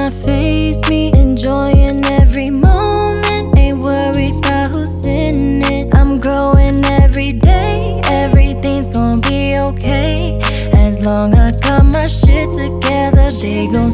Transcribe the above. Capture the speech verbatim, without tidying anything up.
not faze me. Enjoying every moment, ain't worried about who's in it. I'm growing every day, everything's gonna be okay. As long as I got my shit together, they gon'